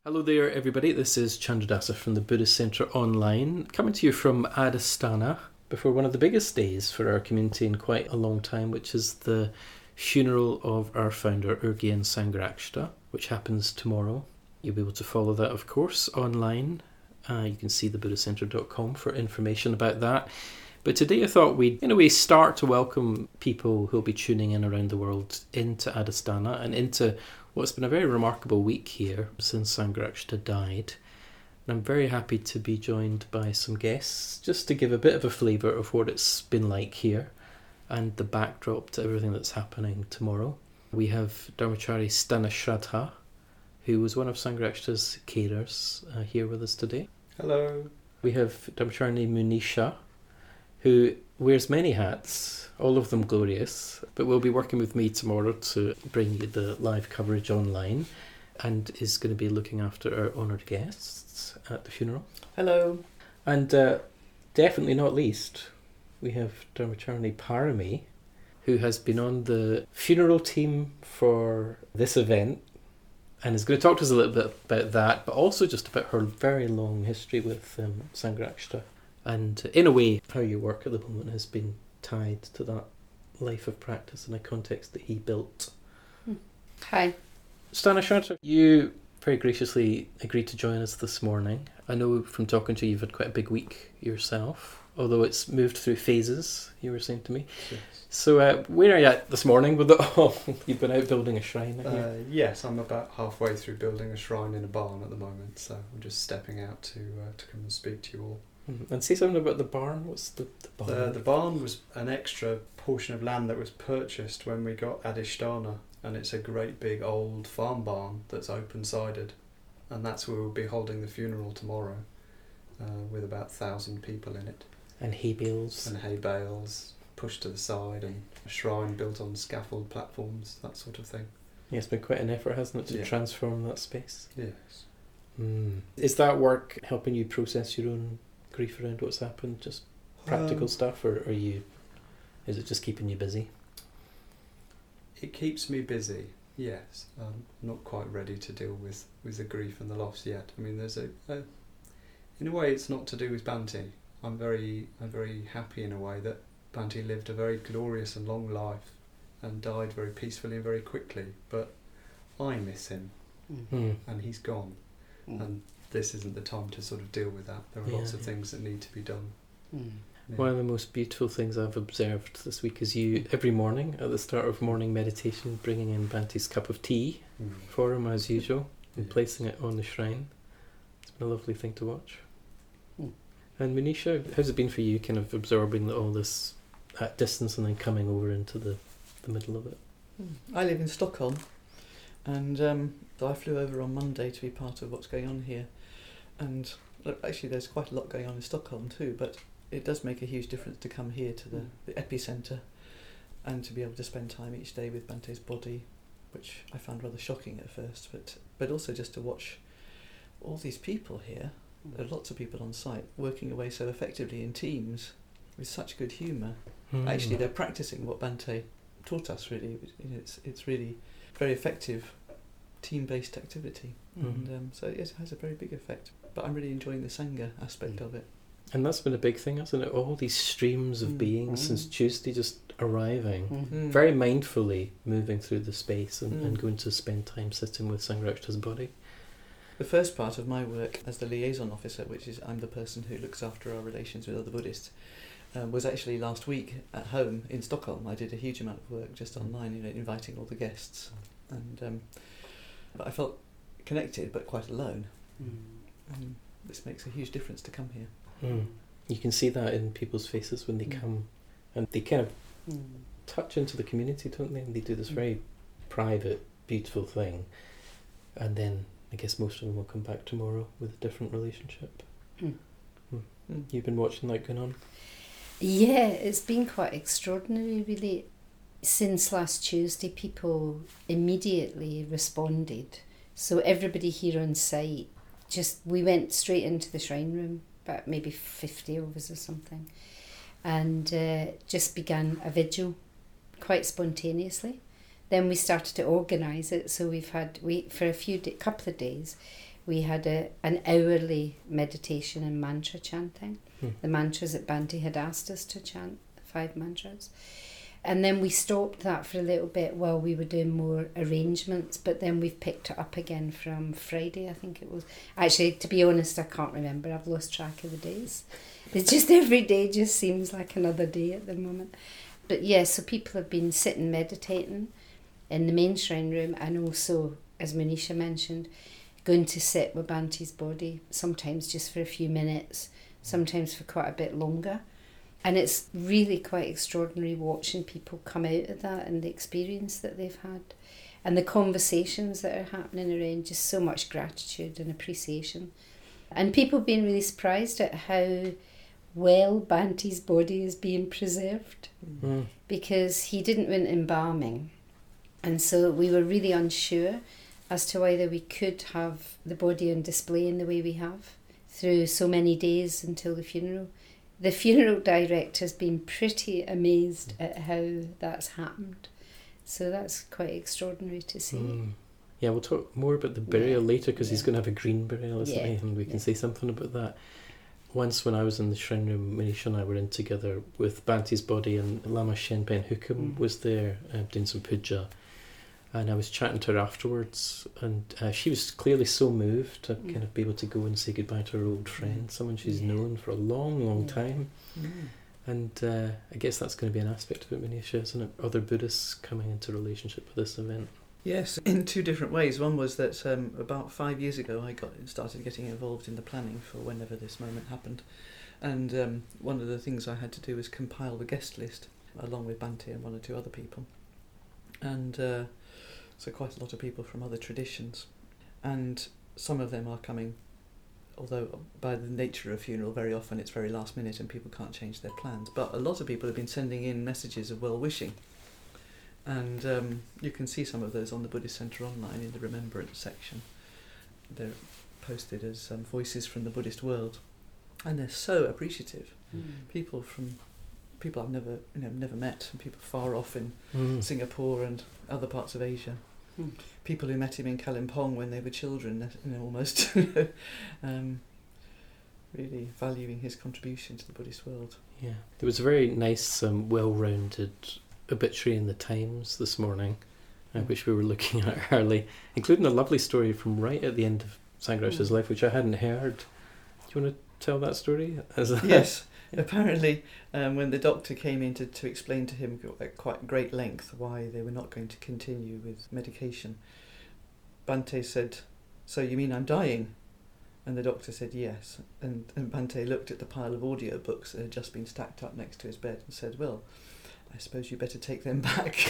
Hello there, everybody. This is Chandradasa from the Buddhist Centre Online, coming to you from Adhisthana before one of the biggest days for our community in quite a long time, which is the funeral of our founder, Urgyen Sangharakshita, which happens tomorrow. You'll be able to follow that, of course, online. You can see thebuddhistcentre.com for information about that. But today I thought we'd, in a way, start to welcome people who'll be tuning in around the world into Adhisthana and into what's been a very remarkable week here since Sangharakshita died. And I'm very happy to be joined by some guests just to give a bit of a flavour of what it's been like here and the backdrop to everything that's happening tomorrow. We have Dharmachari Stanashraddha, who was one of Sangharakshita's carers, here with us today. Hello. We have Dharmacharni Munisha, who wears many hats, all of them glorious, but will be working with me tomorrow to bring you the live coverage online and is going to be looking after our honoured guests at the funeral. Hello. And definitely not least, we have Dharmacharni Parami, who has been on the funeral team for this event and is going to talk to us a little bit about that, but also just about her very long history with Sangharakshita. And in a way, how your work at the moment has been tied to that life of practice in a context that he built. Hi. Stanashraddha, you very graciously agreed to join us this morning. I know from talking to you, you've had quite a big week yourself, although it's moved through phases, you were saying to me. Yes. So where are you at this morning with it all? You've been out building a shrine, haven't you? Yes, I'm about halfway through building a shrine in a barn at the moment, so I'm just stepping out to come and speak to you all. And say something about the barn. What's the barn? The barn was an extra portion of land that was purchased when we got Adhisthana, and it's a great big old farm barn that's open-sided, and that's where we'll be holding the funeral tomorrow, with about 1,000 people in it. And hay bales. And hay bales pushed to the side, and a shrine built on scaffold platforms, that sort of thing. Yeah, it's been quite an effort, hasn't it, to Yeah. transform that space? Yes. Is that work helping you process your own grief around what's happened, just practical stuff, or is it just keeping you busy? It keeps me busy, yes. I'm not quite ready to deal with the grief and the loss yet. I mean, there's in a way it's not to do with Bhante. I'm very happy in a way that Bhante lived a very glorious and long life and died very peacefully and very quickly, but I miss him and he's gone. And this isn't the time to sort of deal with that. There are lots of things that need to be done. Yeah. One of the most beautiful things I've observed this week is you, every morning, at the start of morning meditation, bringing in Bhante's cup of tea for him as usual and placing it on the shrine. It's been a lovely thing to watch. And Munisha, how's it been for you, kind of absorbing all this at distance and then coming over into the middle of it? I live in Stockholm, and I flew over on Monday to be part of what's going on here. And look, actually there's quite a lot going on in Stockholm too, but it does make a huge difference to come here to the epicentre and to be able to spend time each day with Bhante's body, which I found rather shocking at first, but also just to watch all these people here. There are lots of people on site working away so effectively in teams with such good humour. Actually, they're practising what Bhante taught us, really. It's really very effective team-based activity. And so it has a very big effect. But I'm really enjoying the Sangha aspect of it. And that's been a big thing, hasn't it? All these streams of beings since Tuesday just arriving, very mindfully moving through the space and going to spend time sitting with Sangharakshita's body. The first part of my work as the liaison officer, which is I'm the person who looks after our relations with other Buddhists, was actually last week at home in Stockholm. I did a huge amount of work just online, inviting all the guests, and but I felt connected but quite alone. This makes a huge difference to come here. You can see that in people's faces when they come, and they kind of touch into the community, don't they? And they do this very private, beautiful thing, and then I guess most of them will come back tomorrow with a different relationship. You've been watching that going on? Yeah, it's been quite extraordinary, really. Since last Tuesday, people immediately responded. So everybody here on site, we went straight into the shrine room, about maybe 50 of us or something, and just began a vigil quite spontaneously. Then we started to organise it, so for a couple of days, we had an hourly meditation and mantra chanting. The mantras that Bhante had asked us to chant, 5 mantras. And then we stopped that for a little bit while we were doing more arrangements, but then we've picked it up again from Friday, I think it was. Actually, to be honest, I can't remember. I've lost track of the days. It's just every day just seems like another day at the moment. But yeah, so people have been sitting meditating in the main shrine room, and also, as Manisha mentioned, going to sit with Bhante's body, sometimes just for a few minutes, sometimes for quite a bit longer. And it's really quite extraordinary watching people come out of that and the experience that they've had and the conversations that are happening around, just so much gratitude and appreciation. And people being really surprised at how well Bhante's body is being preserved, because he didn't want embalming. And so we were really unsure as to whether we could have the body on display in the way we have through so many days until the funeral. The funeral director's been pretty amazed at how that's happened. So that's quite extraordinary to see. Yeah, we'll talk more about the burial later, because he's going to have a green burial, isn't he? And we can say something about that. Once when I was in the shrine room, Manisha and I were in together with Bhante's body, and Lama Shenpen Hukum was there doing some puja. And I was chatting to her afterwards, and she was clearly so moved to kind of be able to go and say goodbye to her old friend, someone she's known for a long, long time. And I guess that's going to be an aspect of it, Manisha, isn't it? Other Buddhists coming into relationship with this event. Yes, in 2 different ways. One was that about 5 years ago I started getting involved in the planning for whenever this moment happened. And one of the things I had to do was compile the guest list, along with Bhante and 1 or 2 other people. And so quite a lot of people from other traditions. And some of them are coming, although by the nature of a funeral, very often it's very last minute and people can't change their plans. But a lot of people have been sending in messages of well-wishing. And you can see some of those on the Buddhist Centre online in the Remembrance section. They're posted as voices from the Buddhist world. And they're so appreciative. People I've never met, and people far off in Singapore and other parts of Asia. People who met him in Kalimpong when they were children, almost, really valuing his contribution to the Buddhist world. Yeah, there was a very nice, well-rounded obituary in the Times this morning, which we were looking at early, including a lovely story from right at the end of Sangharakshita's life, which I hadn't heard. Do you want to tell that story? Yes. Apparently, when the doctor came in to explain to him at quite great length why they were not going to continue with medication, Bhante said, "So you mean I'm dying?" And the doctor said yes. And Bhante looked at the pile of audio books that had just been stacked up next to his bed and said, "Well, I suppose you better take them back."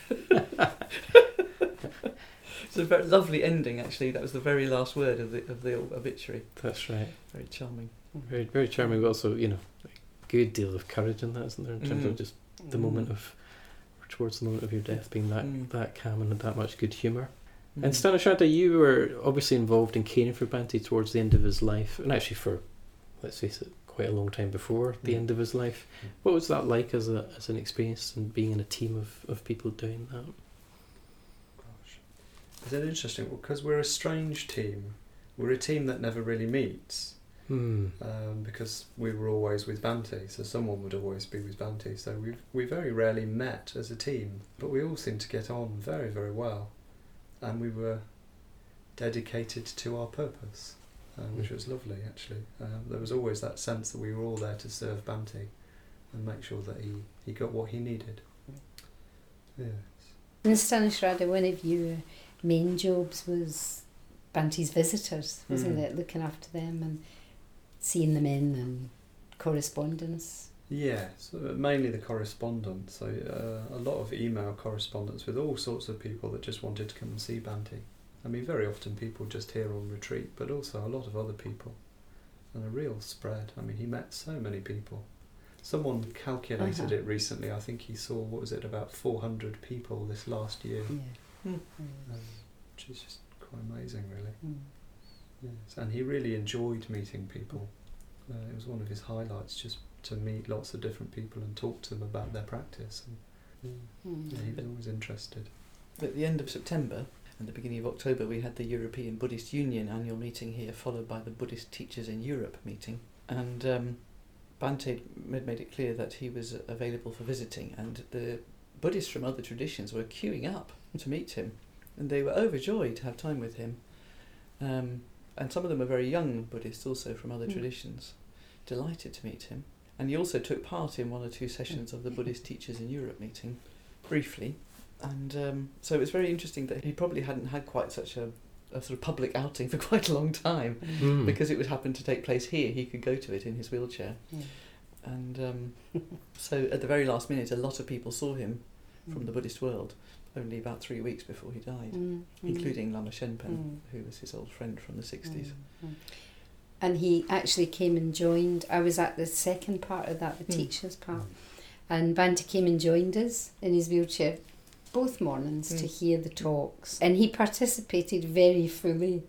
It's a very lovely ending, actually. That was the very last word of the obituary. That's right. Very charming. Very, very charming, but also, a good deal of courage in that, isn't there, in terms of just the moment of, or towards the moment of your death, being that calm and that much good humour. And Stanishanta, you were obviously involved in caring for Bhante towards the end of his life, and actually for, let's face it, quite a long time before the end of his life. What was that like as an experience, and being in a team of people doing that? Gosh, it's an interesting, because we're a strange team. We're a team that never really meets. Because we were always with Bhante, so someone would always be with Bhante. So we very rarely met as a team, but we all seemed to get on very, very well, and we were dedicated to our purpose, which was lovely actually. There was always that sense that we were all there to serve Bhante and make sure that he got what he needed. Yes. In Stanishrada, one of your main jobs was Bhante's visitors, wasn't it? Looking after them and seeing them in, and correspondence. Yes, mainly the correspondence. So a lot of email correspondence with all sorts of people that just wanted to come and see Bhante. I mean, very often people just here on retreat, but also a lot of other people, and a real spread. I mean, he met so many people. Someone calculated it recently. I think he saw, about 400 people this last year, which is just quite amazing, really. Yes, and he really enjoyed meeting people. It was one of his highlights, just to meet lots of different people and talk to them about their practice. And, he was always interested. At the end of September, At the beginning of October we had the European Buddhist Union annual meeting here, followed by the Buddhist Teachers in Europe meeting. And Bhante made it clear that he was available for visiting, and the Buddhists from other traditions were queuing up to meet him, and they were overjoyed to have time with him. And some of them were very young Buddhists also from other traditions, delighted to meet him. And he also took part in 1 or 2 sessions of the Buddhist Teachers in Europe meeting, briefly. And so it was very interesting that he probably hadn't had quite such a sort of public outing for quite a long time, because it would happen to take place here. He could go to it in his wheelchair. And so at the very last minute, a lot of people saw him from the Buddhist world, only about 3 weeks before he died, including Lama Shenpen, who was his old friend from the 60s. And he actually came and joined. I was at the second part of that, the teachers part, and Bhante came and joined us in his wheelchair both mornings to hear the talks, and he participated very fully.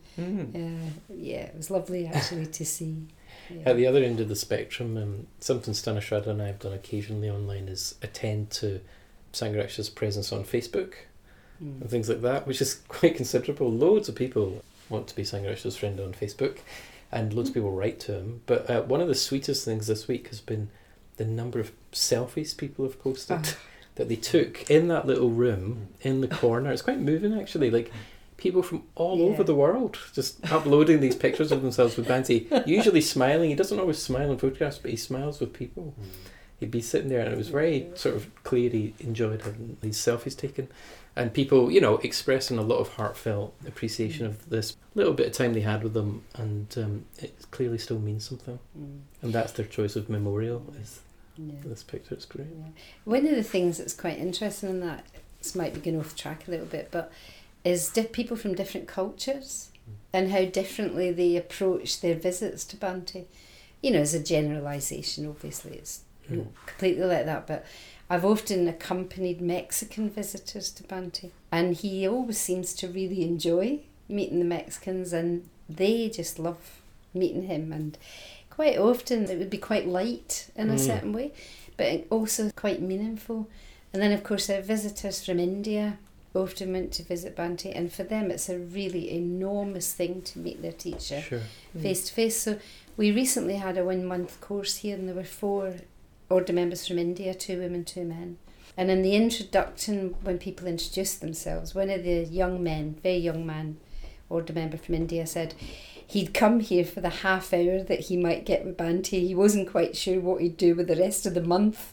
It was lovely actually to see. At the other end of the spectrum, something Stanishrada and I have done occasionally online is attend to Sangharakshita's presence on Facebook and things like that, which is quite considerable. Loads of people want to be Sangharakshita's friend on Facebook, and loads of people write to him. But one of the sweetest things this week has been the number of selfies people have posted that they took in that little room in the corner. It's quite moving actually, like people from all over the world just uploading these pictures of themselves with Bhante, usually smiling. He doesn't always smile in photographs, but he smiles with people. He'd be sitting there and it was very sort of clear he enjoyed having these selfies taken, and people, you know, expressing a lot of heartfelt appreciation of this little bit of time they had with them, and it clearly still means something. And that's their choice of memorial, is this picture. It's great. One of the things that's quite interesting in that, this might be going off track a little bit, but is people from different cultures and how differently they approach their visits to Bhante. You know, as a generalisation, obviously it's not completely like that, but I've often accompanied Mexican visitors to Bhante, and he always seems to really enjoy meeting the Mexicans, and they just love meeting him. And quite often it would be quite light in a certain way, but also quite meaningful. And then of course our visitors from India often went to visit Bhante, and for them it's a really enormous thing to meet their teacher face to face. So we recently had a 1 month course here, and there were 4 order members from India, 2 women, 2 men. And in the introduction, when people introduced themselves, one of the young men, very young man, order member from India, said he'd come here for the half hour that he might get with Bhante. He wasn't quite sure what he'd do with the rest of the month.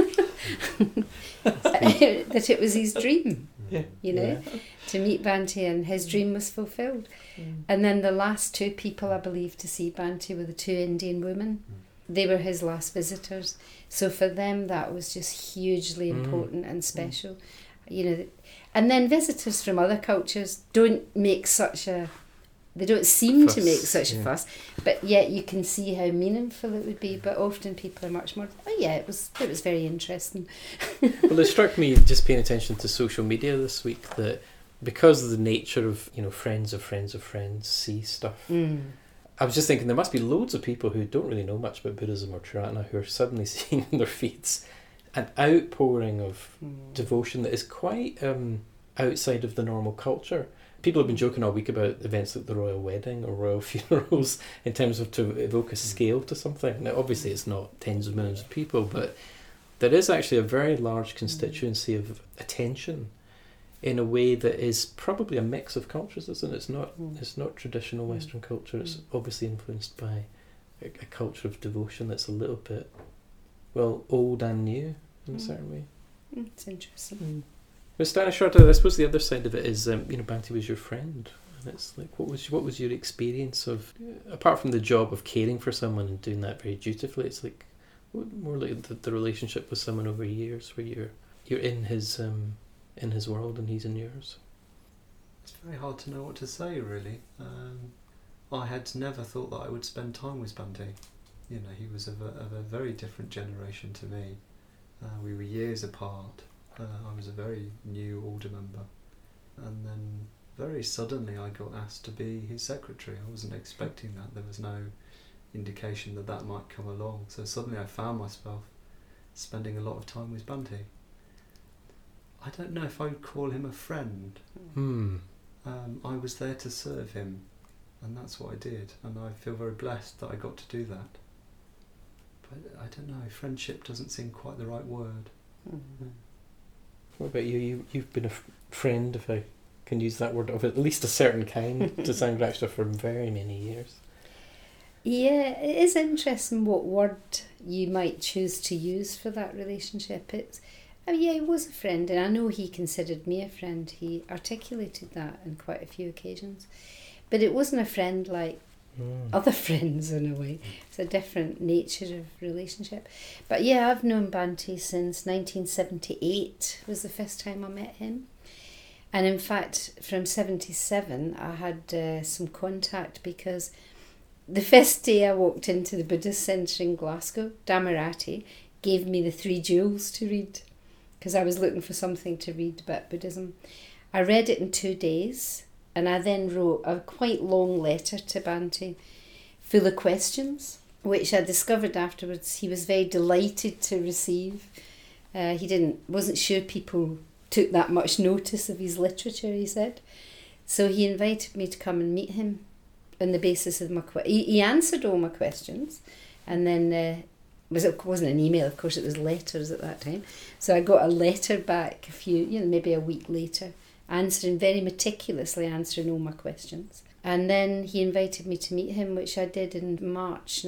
That it was his dream, you know, to meet Bhante, and his dream was fulfilled. And then the last 2 people, I believe, to see Bhante were the 2 Indian women. They were his last visitors. So for them that was just hugely important and special. You know, and then visitors from other cultures don't make such a, they don't seem to make such a fuss, but yet you can see how meaningful it would be. But often people are much more, it was very interesting. Well, it struck me just paying attention to social media this week that because of the nature of, you know, friends of friends of friends see stuff. I was just thinking there must be loads of people who don't really know much about Buddhism or Triratna who are suddenly seeing in their feeds an outpouring of devotion that is quite outside of the normal culture. People have been joking all week about events like the royal wedding or royal funerals in terms of to evoke a scale to something. Now, obviously it's not tens of millions of people, but there is actually a very large constituency of attention in a way that is probably a mix of cultures, isn't it? It's not traditional Western culture. It's obviously influenced by a culture of devotion that's a little bit, well, old and new in a certain way. It's interesting. But Stanishrada, I suppose the other side of it is, you know, Bhante was your friend, and it's like, what was your experience of, apart from the job of caring for someone and doing that very dutifully? It's like more like the relationship with someone over years, where you're in his world and he's in yours. It's very hard to know what to say, really. I had never thought that I would spend time with Bhante. You know, he was of a very different generation to me. We were years apart. I was a very new order member, and then very suddenly I got asked to be his secretary. I wasn't expecting that. There was no indication that might come along. So suddenly I found myself spending a lot of time with Bhante. I don't know if I would call him a friend. I was there to serve him, and that's what I did, and I feel very blessed that I got to do that. But I don't know, friendship doesn't seem quite the right word. Mm-hmm. What about you? You've been a friend, if I can use that word, of at least a certain kind to Sound Grafter for very many years. Yeah, it is interesting what word you might choose to use for that relationship. Yeah, he was a friend, and I know he considered me a friend. He articulated that on quite a few occasions. But it wasn't a friend like other friends in a way. It's a different nature of relationship. But yeah, I've known Banty since 1978 was the first time I met him. And in fact, from 77, I had some contact because the first day I walked into the Buddhist Centre in Glasgow, Dhammarathi gave me the 3 jewels to read because I was looking for something to read about Buddhism. I read it in 2 days, and I then wrote a quite long letter to Banty full of questions, which I discovered afterwards he was very delighted to receive. He wasn't sure people took that much notice of his literature, he said. So he invited me to come and meet him on the basis of he answered all my questions, and then it wasn't an email, of course, it was letters at that time. So I got a letter back maybe a week later, very meticulously answering all my questions. And then he invited me to meet him, which I did in March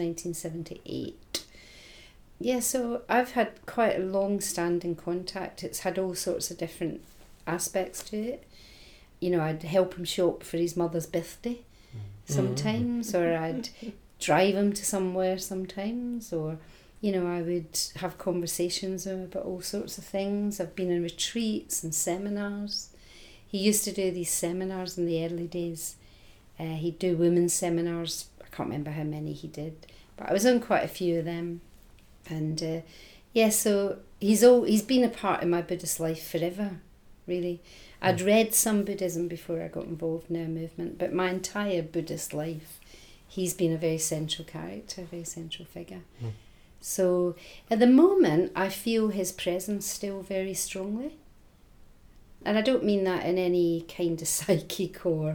1978. Yeah, so I've had quite a long-standing contact. It's had all sorts of different aspects to it. I'd help him shop for his mother's birthday sometimes, or I'd drive him to somewhere sometimes, or I would have conversations with him about all sorts of things. I've been in retreats and seminars. He used to do these seminars in the early days. He'd do women's seminars. I can't remember how many he did, but I was on quite a few of them. And so he's been a part of my Buddhist life forever, really. I'd read some Buddhism before I got involved in our movement, but my entire Buddhist life, he's been a very central character, a very central figure. So at the moment, I feel his presence still very strongly. And I don't mean that in any kind of psychic or,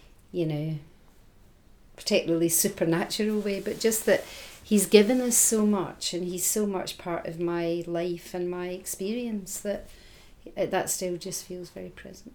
particularly supernatural way, but just that he's given us so much, and he's so much part of my life and my experience that still just feels very present.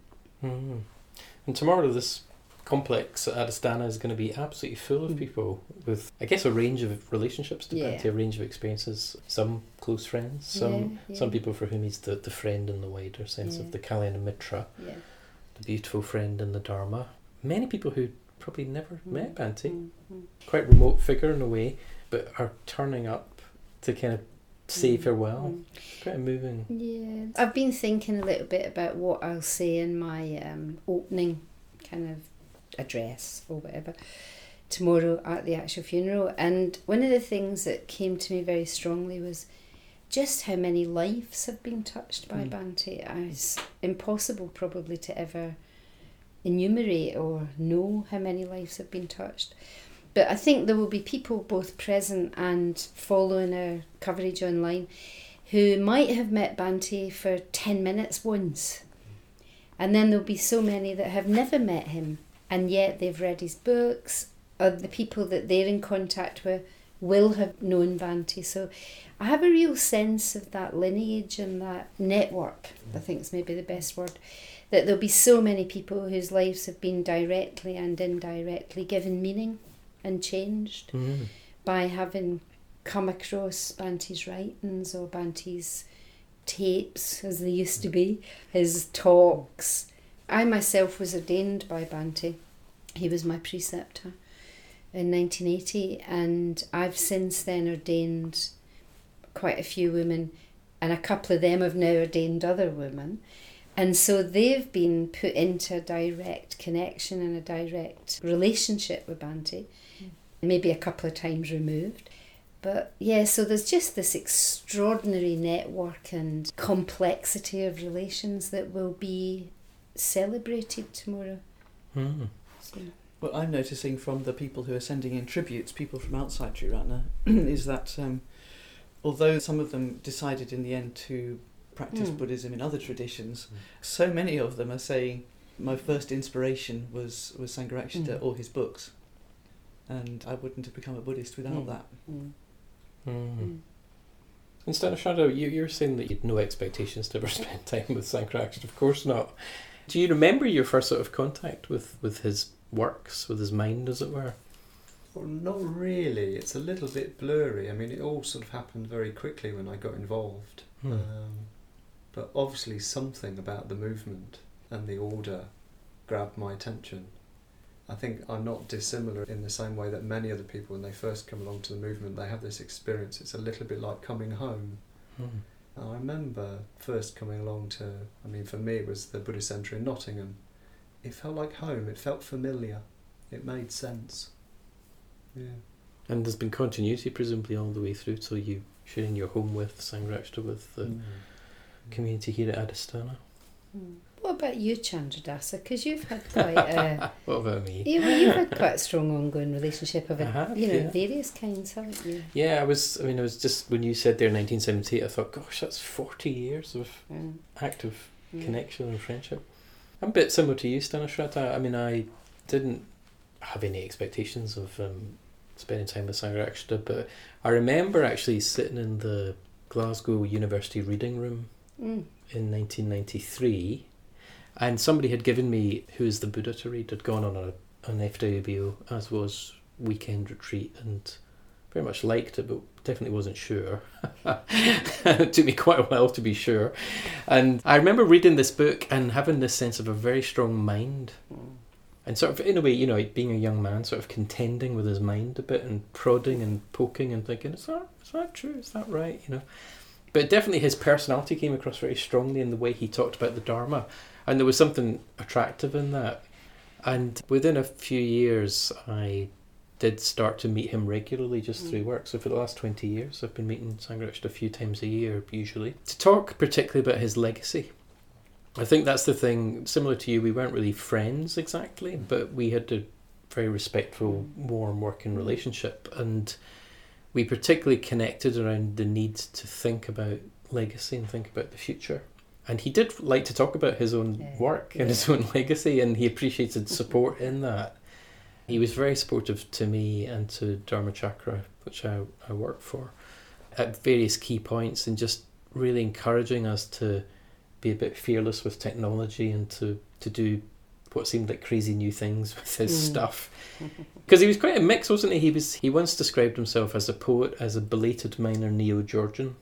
And tomorrow this complex at Adhisthana is going to be absolutely full of people with, I guess, a range of relationships to Banty, a range of experiences. Some close friends, some people for whom he's the friend in the wider sense of the Kalyana Mitra, the beautiful friend in the Dharma. Many people who probably never met Banty, quite remote figure in a way, but are turning up to kind of say farewell. It's quite moving. Yeah, I've been thinking a little bit about what I'll say in my opening kind of address or whatever tomorrow at the actual funeral, and one of the things that came to me very strongly was just how many lives have been touched by Banty. It's impossible probably to ever enumerate or know how many lives have been touched. But I think there will be people both present and following our coverage online who might have met Banty for 10 minutes once. And then there'll be so many that have never met him, and yet they've read his books, or the people that they're in contact with will have known Banty. So I have a real sense of that lineage and that network, I think is maybe the best word, that there'll be so many people whose lives have been directly and indirectly given meaning and changed by having come across Banty's writings or Banty's tapes, as they used to be, his talks. I myself was ordained by Banty. He was my preceptor in 1980, and I've since then ordained quite a few women, and a couple of them have now ordained other women. And so they've been put into a direct connection and a direct relationship with Banty, maybe a couple of times removed. But yeah, so there's just this extraordinary network and complexity of relations that will be celebrated tomorrow. So. What I'm noticing from the people who are sending in tributes, people from outside Triratna, is that although some of them decided in the end to practice Buddhism in other traditions, so many of them are saying my first inspiration was Sangharakshita or his books, and I wouldn't have become a Buddhist without that. And Sthanashrada, you're saying that you had no expectations to ever spend time with Sangharakshita. Of course not. Do you remember your first sort of contact with his works, with his mind, as it were? Well, not really. It's a little bit blurry. I mean, it all sort of happened very quickly when I got involved. But obviously something about the movement and the order grabbed my attention. I think I'm not dissimilar in the same way that many other people, when they first come along to the movement, they have this experience. It's a little bit like coming home. I remember first coming along to, I mean, for me it was the Buddhist Centre in Nottingham. It felt like home. It felt familiar. It made sense. Yeah. And there's been continuity presumably all the way through till you sharing your home with Sangharakshita, with the community here at Adhisthana. What about you, Chandradasa? Because you've had quite a... What about me? You've had quite a strong ongoing relationship of, yeah. various kinds, haven't you? Yeah, I was just, when you said there 1978, I thought, gosh, that's 40 years of active connection and friendship. I'm a bit similar to you, Sthanashrada. I mean, I didn't have any expectations of spending time with Sangharakshita, but I remember actually sitting in the Glasgow University reading room in 1993, and somebody had given me Who's the Buddha to read. I'd gone on an FWBO, as was Weekend Retreat, and very much liked it, but definitely wasn't sure. It took me quite a while to be sure. And I remember reading this book and having this sense of a very strong mind. And sort of, in a way, being a young man, sort of contending with his mind a bit and prodding and poking and thinking, is that true? Is that right? But definitely his personality came across very strongly in the way he talked about the Dharma. And there was something attractive in that. And within a few years, I did start to meet him regularly just through work. So for the last 20 years, I've been meeting Sangharakshita a few times a year, usually, to talk particularly about his legacy. I think that's the thing. Similar to you, we weren't really friends exactly, but we had a very respectful, warm working relationship. And we particularly connected around the need to think about legacy and think about the future. And he did like to talk about his own work and his own legacy, and he appreciated support in that. He was very supportive to me and to Dharma Chakra, which I work for, at various key points, and just really encouraging us to be a bit fearless with technology and to do what seemed like crazy new things with his stuff. Because he was quite a mix, wasn't he? He once described himself as a poet, as a belated minor Neo-Georgian.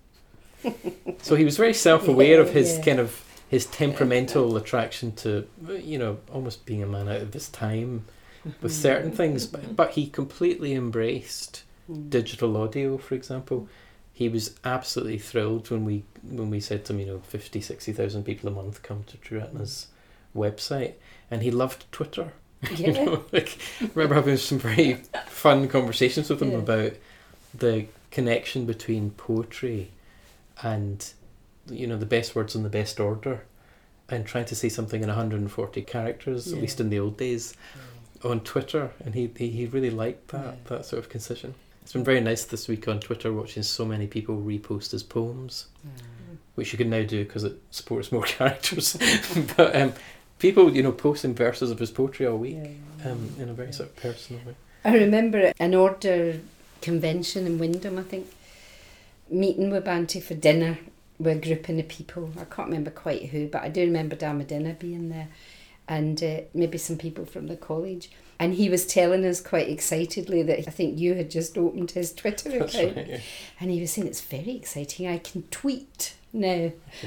So he was very self-aware of his kind of his temperamental attraction to, almost being a man out of his time with certain things. But he completely embraced digital audio, for example. He was absolutely thrilled when we said to him, 50, 60,000 people a month come to Triratna's website, and he loved Twitter. Yeah. I remember having some very fun conversations with him about the connection between poetry and the best words in the best order, and trying to say something in 140 characters, at least in the old days, on Twitter, and he really liked that sort of concision. It's been very nice this week on Twitter watching so many people repost his poems, which you can now do because it supports more characters. But people, posting verses of his poetry all week in a very sort of personal way. I remember an order convention in Wyndham, I think, meeting with Bhante for dinner with a group of people. I can't remember quite who, but I do remember Dhammadinna being there, and maybe some people from the college. And he was telling us quite excitedly that I think you had just opened his Twitter account. That's right, yeah. And he was saying, it's very exciting, I can tweet now.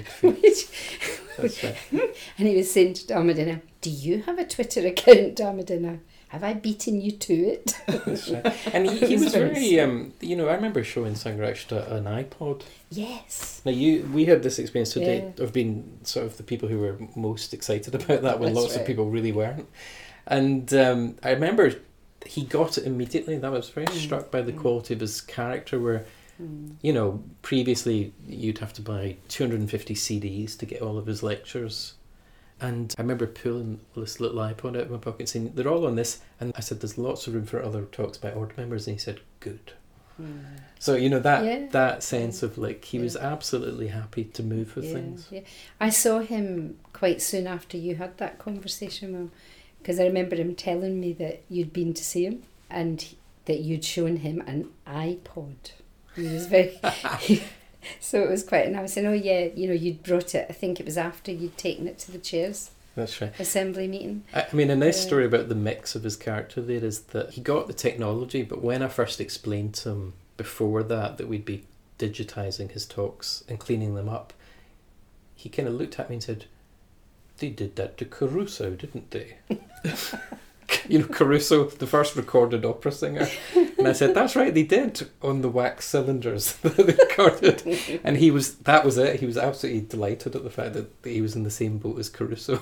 That's right. And he was saying to Dhammadinna, do you have a Twitter account, Dhammadinna? Have I beaten you to it? That's right. And he was very, I remember showing Sangharakshita an iPod. Yes. Now we had this experience today of being sort of the people who were most excited about that when lots of people really weren't. And I remember he got it immediately. I was very struck by the quality of his character, where, previously you'd have to buy 250 CDs to get all of his lectures. And I remember pulling this little iPod out of my pocket and saying, they're all on this. And I said, there's lots of room for other talks by order members. And he said, good. So, you know, Yeah. that sense of like, he Yeah. was absolutely happy to move with Yeah, things. yeah. I saw him quite soon after you had that conversation with him, because I remember him telling me that you'd been to see him and that you'd shown him an iPod. He was very... So it was quite... And I was saying, oh yeah, you know, you'd brought it, I think it was after you'd taken it to the chairs That's right. assembly meeting. I mean, a nice Yeah. story about the mix of his character there is that he got the technology, but when I first explained to him before that we'd be digitising his talks and cleaning them up, he kind of looked at me and said, "They did that to Caruso, didn't they?" You know, Caruso, the first recorded opera singer. And I said, "That's right, they did, on the wax cylinders that they recorded." And that was it. He was absolutely delighted at the fact that he was in the same boat as Caruso.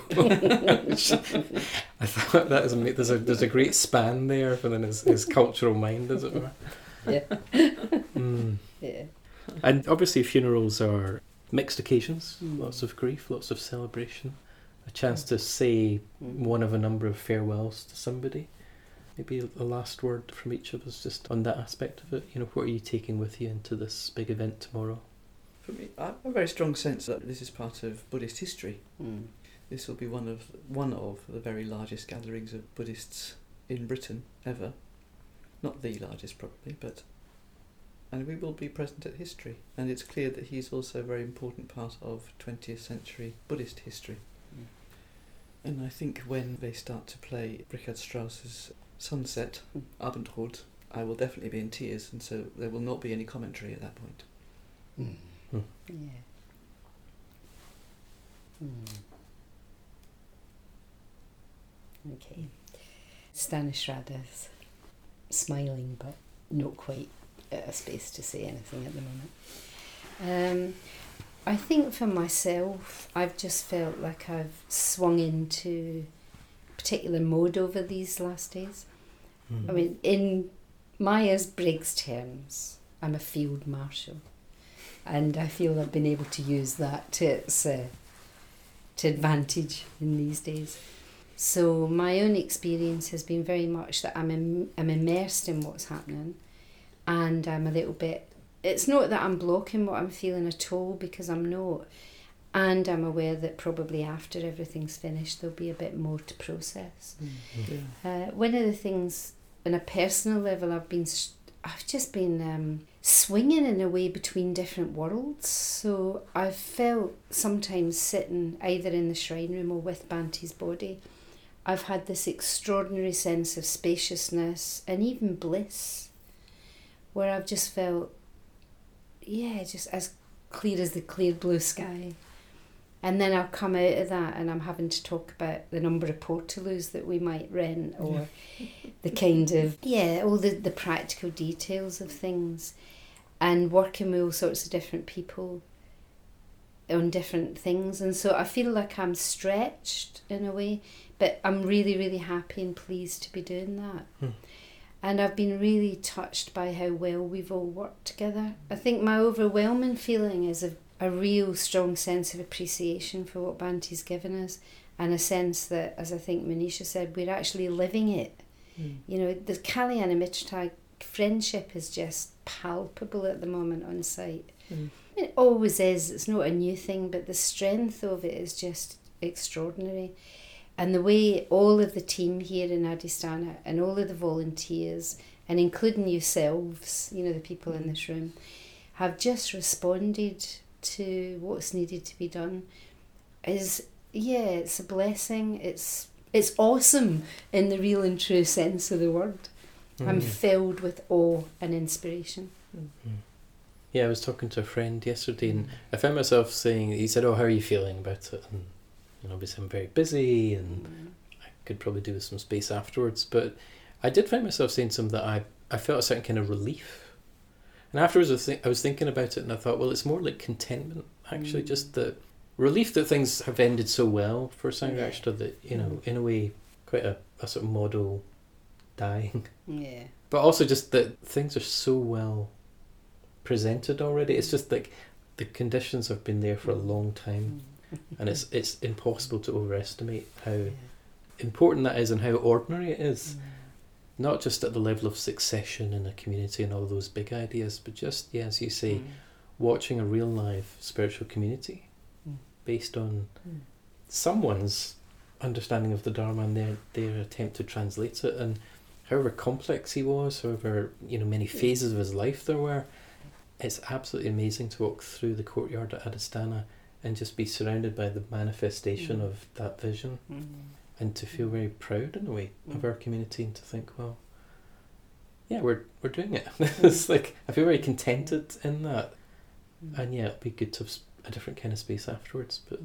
I thought that is amazing. There's a great span there within his cultural mind, as it were. Yeah. Mm. Yeah. And obviously funerals are mixed occasions, Mm. lots of grief, lots of celebration, a chance to say one of a number of farewells to somebody. Maybe a last word from each of us just on that aspect of it. You know, what are you taking with you into this big event tomorrow? For me, I have a very strong sense that this is part of Buddhist history. Mm. This will be one of the very largest gatherings of Buddhists in Britain ever. Not the largest probably, and we will be present at history. And it's clear that he's also a very important part of 20th century Buddhist history. Mm. And I think when they start to play Richard Strauss's Sunset, Abendrot, I will definitely be in tears, and so there will not be any commentary at that point. Mm. Yeah. Okay. Stanisrada's smiling, but not quite at a space to say anything at the moment. I think for myself, I've just felt like I've swung into a particular mode over these last days. Mm. I mean, in Myers-Briggs terms, I'm a field marshal, and I feel I've been able to use that to advantage in these days. So my own experience has been very much that I'm immersed in what's happening, and I'm a little bit... It's not that I'm blocking what I'm feeling at all, because I'm not. And I'm aware that probably after everything's finished, there'll be a bit more to process. Yeah. One of the things, on a personal level, I've just been swinging in a way between different worlds. So I've felt sometimes sitting either in the shrine room or with Bante's body, I've had this extraordinary sense of spaciousness and even bliss, where I've just felt, just as clear as the clear blue sky. And then I'll come out of that and I'm having to talk about the number of portaloos that we might rent, or the kind of, all the practical details of things, and working with all sorts of different people on different things. And so I feel like I'm stretched in a way, but I'm really, really happy and pleased to be doing that. And I've been really touched by how well we've all worked together. I think my overwhelming feeling is a real strong sense of appreciation for what Bante's given us, and a sense that, as I think Manisha said, we're actually living it. You know, the Kalyana Mitratai friendship is just palpable at the moment on site. It always is, it's not a new thing, but the strength of it is just extraordinary. And the way all of the team here in Adhisthana and all of the volunteers, and including yourselves, you know, the people in this room, have just responded to what's needed to be done is, it's a blessing. It's awesome in the real and true sense of the word. I'm filled with awe and inspiration. Yeah, I was talking to a friend yesterday and I found myself saying, he said, "Oh, how are you feeling about it?" And obviously I'm very busy and I could probably do with some space afterwards, but I did find myself saying to him that I felt a certain kind of relief. And afterwards I was thinking about it and I thought, well, it's more like contentment, actually, just the relief that things have ended so well for Sangharakshita that, you know, in a way, quite a sort of model dying. Yeah. But also just that things are so well presented already. It's just like the conditions have been there for a long time. And it's impossible to overestimate how important that is and how ordinary it is. not just at the level of succession in a community and all those big ideas, but just, yeah, as you say, watching a real live spiritual community based on someone's understanding of the Dharma and their attempt to translate it, and however complex he was, however many phases of his life there were, it's absolutely amazing to walk through the courtyard at Adhisthana and just be surrounded by the manifestation of that vision, and to feel very proud in a way of our community, and to think, well, yeah, we're doing it. It's like I feel very contented in that, and yeah, it'll be good to have a different kind of space afterwards. But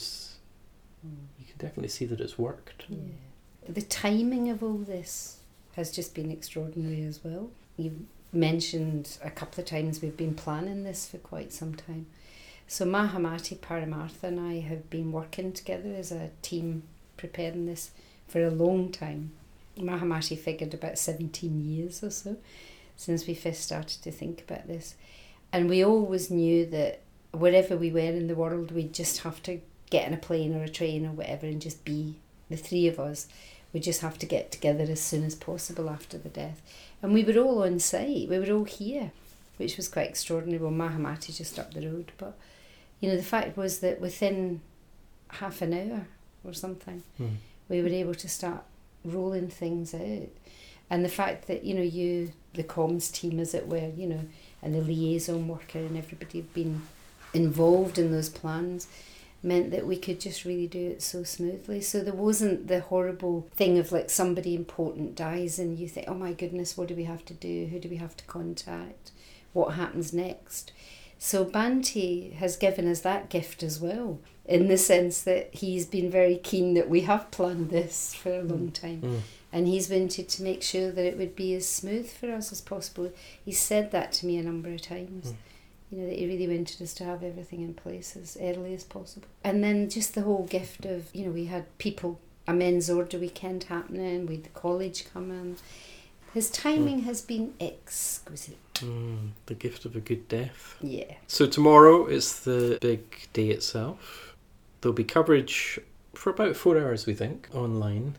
you can definitely see that it's worked. Yeah. The timing of all this has just been extraordinary as well. You've mentioned a couple of times we've been planning this for quite some time. So Mahamati Paramartha and I have been working together as a team preparing this for a long time. Mahamati figured about 17 years or so since we first started to think about this. And we always knew that wherever we were in the world, we'd just have to get in a plane or a train or whatever and just be the three of us. We just have to get together as soon as possible after the death. And we were all on site. We were all here, which was quite extraordinary. Well, Mahamati just up the road. But, the fact was that within half an hour or something, we were able to start rolling things out. And the fact that, the comms team, as it were, and the liaison worker and everybody had been involved in those plans meant that we could just really do it so smoothly. So there wasn't the horrible thing of like somebody important dies and you think, oh my goodness, what do we have to do? Who do we have to contact? What happens next? So Bhante has given us that gift as well, in the sense that he's been very keen that we have planned this for a long time. And he's wanted to make sure that it would be as smooth for us as possible. He's said that to me a number of times. That he really wanted us to have everything in place as early as possible. And then just the whole gift of, we had people, a men's order weekend happening, we had the college come in. His timing has been exquisite. The gift of a good death. Yeah. So tomorrow is the big day itself. There'll be coverage for about 4 hours, we think, online.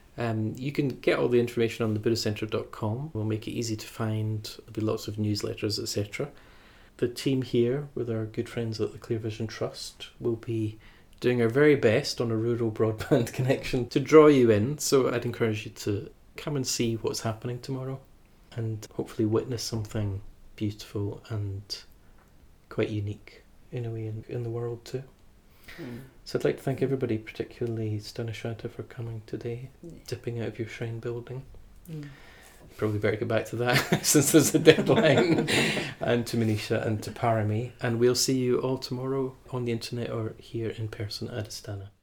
You can get all the information on thebuddhacentre.com. We'll make it easy to find. There'll be lots of newsletters, etc. The team here, with our good friends at the Clear Vision Trust, will be doing our very best on a rural broadband connection to draw you in. So I'd encourage you to come and see what's happening tomorrow and hopefully witness something beautiful and quite unique in a way in the world too. So I'd like to thank everybody, particularly Stanishanta, for coming today, dipping out of your shrine building. Probably better get back to that since there's a deadline. And to Manisha and to Parami. And we'll see you all tomorrow on the internet or here in person at Adhisthana.